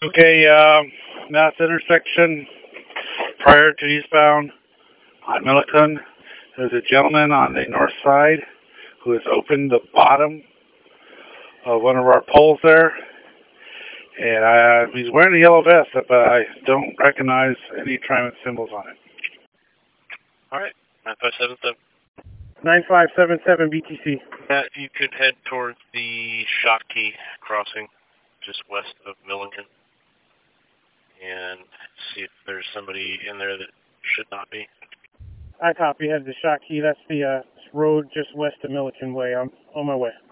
Okay, Mass intersection prior to eastbound on Milliken. There's a gentleman on the north side who has opened the bottom of one of our poles there. And he's wearing a yellow vest, but I don't recognize any TriMet symbols on it. All right, 9577. 9577 BTC. You could head towards the Shakti crossing, just west of Milliken, and see if there's somebody in there that should not be. I copy. Head to Shakti. That's the road just west of Milliken Way. I'm on my way.